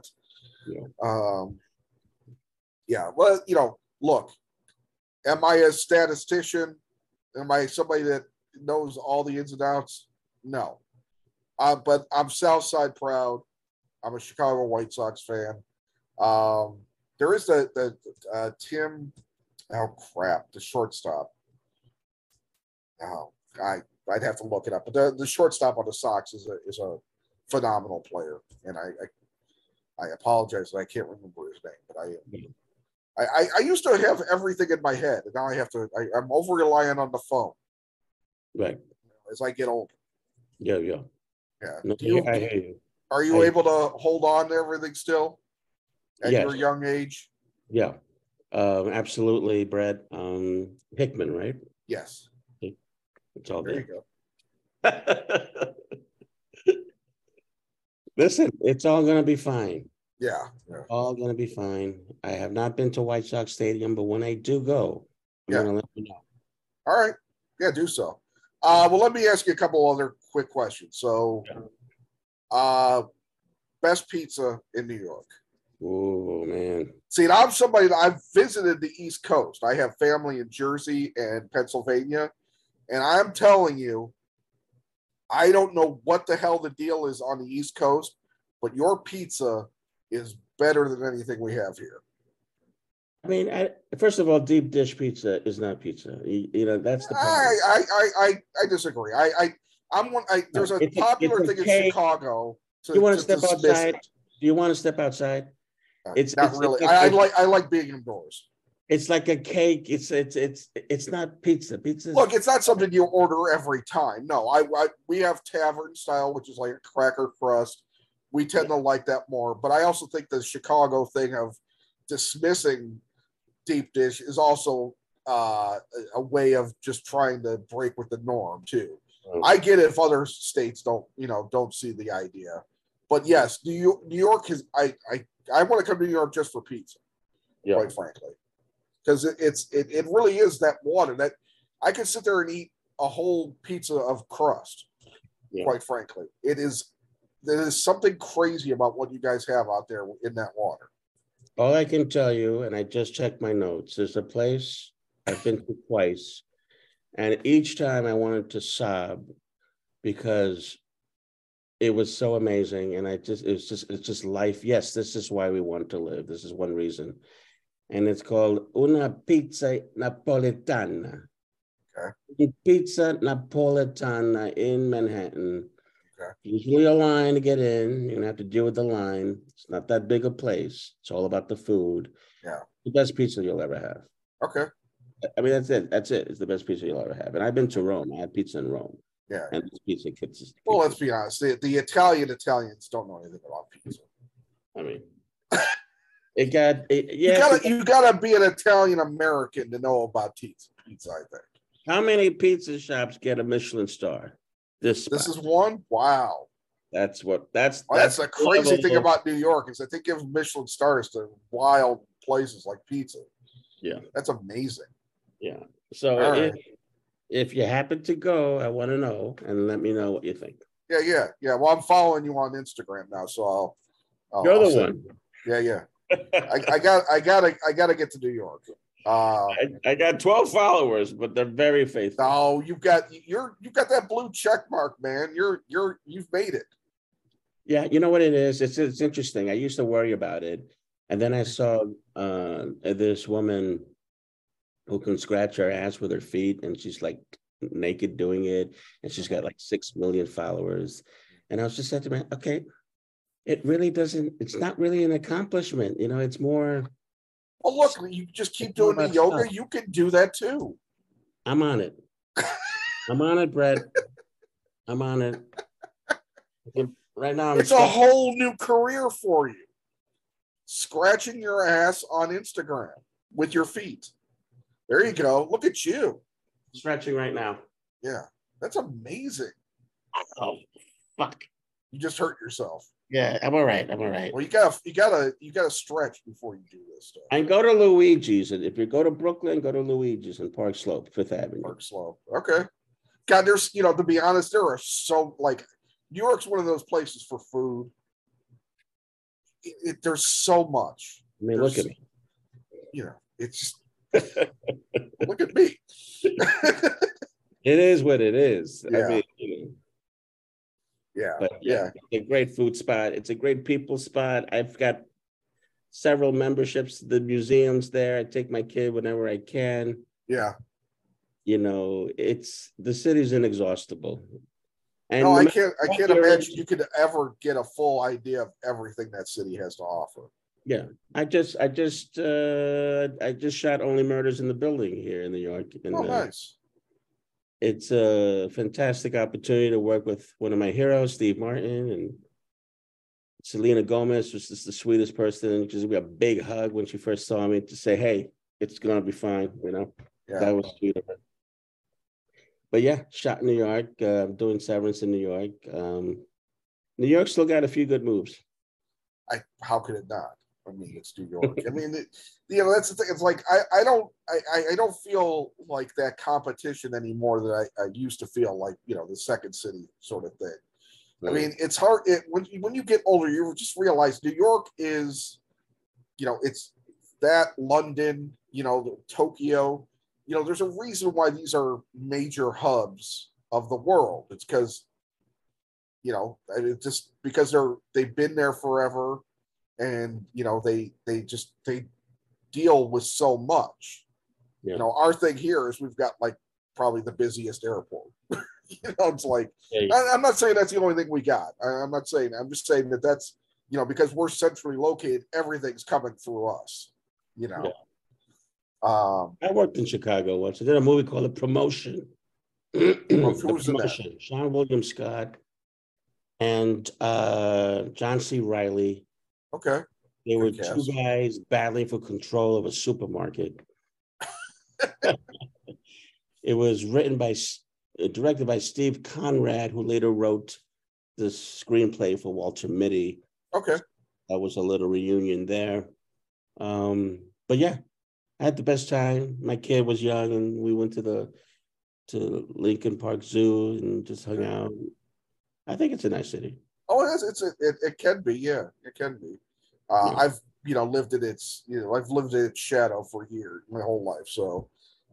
Yeah. Well, look, am I a statistician? Am I somebody that knows all the ins and outs? No. But I'm Southside proud. I'm a Chicago White Sox fan. There is the Tim, the shortstop. Oh, I'd have to look it up. But the shortstop on the Sox is a phenomenal player, and I apologize that I can't remember his name, but I used to have everything in my head, and now I'm over reliant on the phone. Right. As I get older. Yeah. No, I hear you. Are you able to hold on to everything still at your young age? Yeah. Absolutely, Brett. Hickman, right? Yes. It's all there. You go. Listen, it's all going to be fine. Yeah. All going to be fine. I have not been to White Sox Stadium, but when I do go, I'm going to let you know. All right. Yeah, do so. Well, let me ask you a couple other quick questions. So, best pizza in New York? Oh, man. See, I'm somebody that I've visited the East Coast. I have family in Jersey and Pennsylvania. And I'm telling you, I don't know what the hell the deal is on the East Coast, but your pizza is better than anything we have here. I mean, first of all, deep dish pizza is not pizza. That's the problem. I disagree. There's a popular thing in Chicago. You want to step outside? Do you want to step outside? It's not really. I like being indoors. It's like a cake. It's not pizza. Pizza. Look, it's not something you order every time. No, we have tavern style, which is like a cracker crust. We tend to like that more. But I also think the Chicago thing of dismissing deep dish is also a way of just trying to break with the norm too. I get it if other states don't see the idea. But yes, New York is. I want to come to New York just for pizza. Quite frankly. Because it really is that water that I could sit there and eat a whole pizza of crust. Quite frankly, there is something crazy about what you guys have out there in that water. All I can tell you, and I just checked my notes, there's a place I've been to twice, and each time I wanted to sob because it was so amazing, and it's just life. Yes, this is why we want to live. This is one reason. And it's called Una Pizza Napoletana. Okay. Pizza Napoletana in Manhattan. Okay. Usually a line to get in. You're gonna have to deal with the line. It's not that big a place. It's all about the food. Yeah. The best pizza you'll ever have. Okay. I mean, that's it. That's it. It's the best pizza you'll ever have. And I've been to Rome. I had pizza in Rome. Yeah. And this pizza kicks. Well, let's be honest. The Italians don't know anything about pizza. I mean, yeah. You gotta be an Italian American to know about pizza. I think. How many pizza shops get a Michelin star? This is one. Wow. That's the crazy thing about New York is that they give Michelin stars to wild places like pizza. Yeah, that's amazing. Yeah. So if you happen to go, I want to know and let me know what you think. Yeah. Well, I'm following you on Instagram now, so You're the one. Yeah. I gotta get to New York. I got 12 followers, but they're very faithful. No, you've got that blue check mark, man. You've made it. Yeah, you know what it is? It's interesting. I used to worry about it. And then I saw this woman who can scratch her ass with her feet, and she's like naked doing it, and she's got like 6 million followers. And I was just saying to myself, okay, it's not really an accomplishment. It's more. Well, look, you just keep doing the yoga. Stuff. You can do that too. I'm on it. I'm on it, Brett. I'm on it. Right now, it's a whole new career for you. Scratching your ass on Instagram with your feet. There you go. Look at you. Stretching right now. Yeah. That's amazing. Oh, fuck. You just hurt yourself. Yeah, I'm all right. Well, you gotta stretch before you do this stuff. And go to Luigi's. And if you go to Brooklyn, go to Luigi's in Park Slope, 5th Avenue. Park Slope. Okay. God, there's to be honest, there are so New York's one of those places for food. There's so much. I mean, look at me. It's just look at me. It is what it is. Yeah. I mean, Yeah. But yeah, it's a great food spot. It's a great people spot. I've got several memberships to the museums there. I take my kid whenever I can. Yeah. The city's inexhaustible. And no, I can't imagine you could ever get a full idea of everything that city has to offer. Yeah. I just shot Only Murders in the Building here in New York. And, nice. It's a fantastic opportunity to work with one of my heroes, Steve Martin, and Selena Gomez was just the sweetest person. Just a big hug when she first saw me to say, "Hey, it's gonna be fine." Yeah. That was sweet of her. But yeah, shot in New York. Doing Severance in New York. New York still got a few good moves. How could it not? I mean, it's New York. I mean, that's the thing. It's like I don't feel like that competition anymore that I used to feel like, the second city sort of thing. Right. I mean, it's hard when you get older, you just realize New York is, it's that London, Tokyo. There's a reason why these are major hubs of the world. It's because, it's just because they've been there forever. And they deal with so much. Yeah. Our thing here is we've got probably the busiest airport. It's like I'm not saying that's the only thing we got. I'm not saying. I'm just saying that's because we're centrally located, everything's coming through us. Yeah. I worked in Chicago once. I did a movie called The Promotion. Who's in that? Sean William Scott and John C. Reilly. Okay. They were two guys battling for control of a supermarket. It was directed by Steve Conrad, who later wrote the screenplay for Walter Mitty. Okay. That was a little reunion there. But yeah, I had the best time. My kid was young, and we went to Lincoln Park Zoo and just hung out. I think it's a nice city. Oh, it is. It can be. Yeah, it can be. I've lived in its shadow for years, my whole life. So,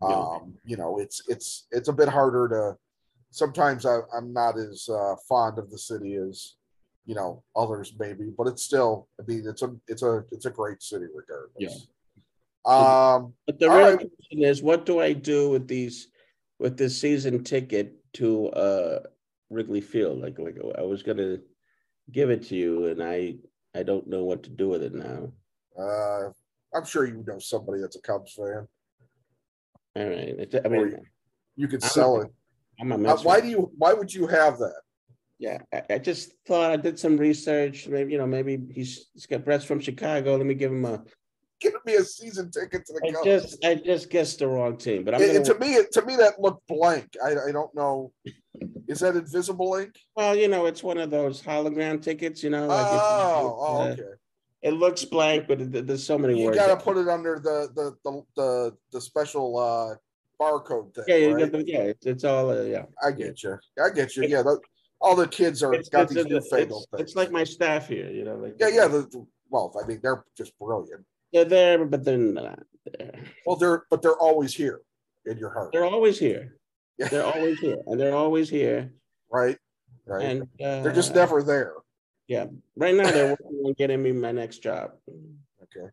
it's a bit harder to. Sometimes I'm not as fond of the city as others maybe, but it's still. I mean, it's a great city regardless. Yeah. But the real question is, what do I do with this season ticket to Wrigley Field. Like I was gonna give it to you, and I don't know what to do with it now. I'm sure you know somebody that's a Cubs fan. All right. I mean, you could sell it. I'm a Mets why fan. why would you have that? Yeah, I just thought I did some research. Maybe he's got Brett's from Chicago. Let me give him a. Give me a season ticket to the Cubs. I just guessed the wrong team, but to me that looked blank. I don't know. Is that invisible ink? Well, it's one of those hologram tickets. Okay. It looks blank, but there's so many words. You got to put it under the special barcode thing. Yeah, right? It's all. Yeah, I get you. Yeah, all the kids got these newfangled things. It's like my staff here. Well, I mean, they're just brilliant. They're there, but they're not there. Well, they're always here in your heart. They're always here. Yeah. They're always here, and they're always here. Right. And they're just never there. Yeah. Right now, they're working on getting me my next job. Okay.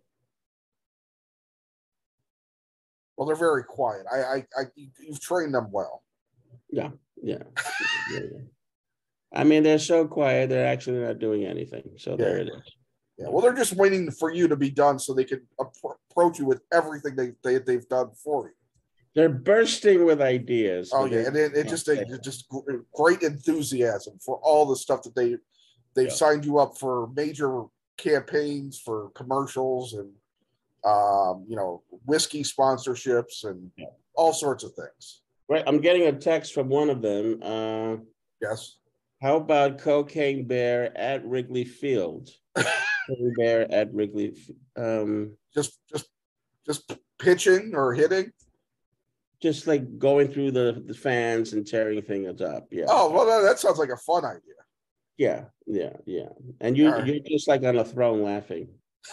Well, they're very quiet. You've trained them well. Yeah. I mean, they're so quiet. They're actually not doing anything. So there it is. Yeah. Well, they're just waiting for you to be done so they can approach you with everything they've done for you. They're bursting with ideas. Oh yeah, and it just great enthusiasm for all the stuff that they've signed you up for major campaigns, for commercials, and whiskey sponsorships and all sorts of things. Right, I'm getting a text from one of them. Yes. How about Cocaine Bear at Wrigley Field? Cocaine Bear at Wrigley. Just pitching or hitting. Just like going through the fans and tearing things up. Yeah. Oh, well, that sounds like a fun idea. Yeah. And you're just like on a throne laughing.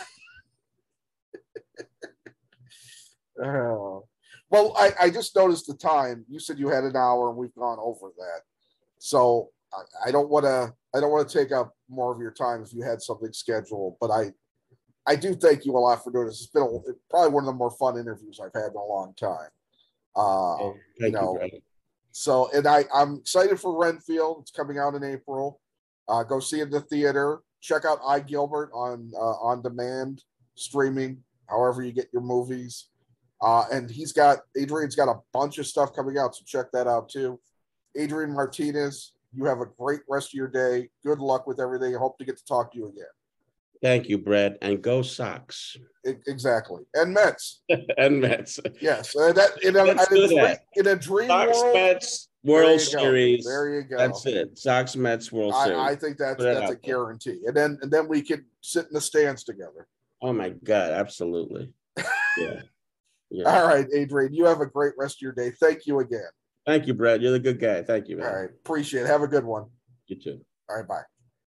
Well, I just noticed the time. You said you had an hour, and we've gone over that. So I don't want to take up more of your time if you had something scheduled. But I do thank you a lot for doing this. It's been probably one of the more fun interviews I've had in a long time. Thank you, Brad. So, and I'm excited for Renfield. It's coming out in April. Go see it in the theater. Check out iGilbert on demand streaming, however you get your movies. And Adrian's got a bunch of stuff coming out, so check that out too. Adrian Martinez, you have a great rest of your day. Good luck with everything. I hope to get to talk to you again. Thank you, Brett. And go Sox. Exactly. And Mets. And Mets. Yes. In a dream Sox, world. Mets World Series. There you go. That's it. Sox Mets World Series. I think that's a guarantee. And then we could sit in the stands together. Oh my God, absolutely. Yeah. All right, Adrian. You have a great rest of your day. Thank you again. Thank you, Brett. You're the good guy. Thank you, man. All right. Appreciate it. Have a good one. You too. All right. Bye.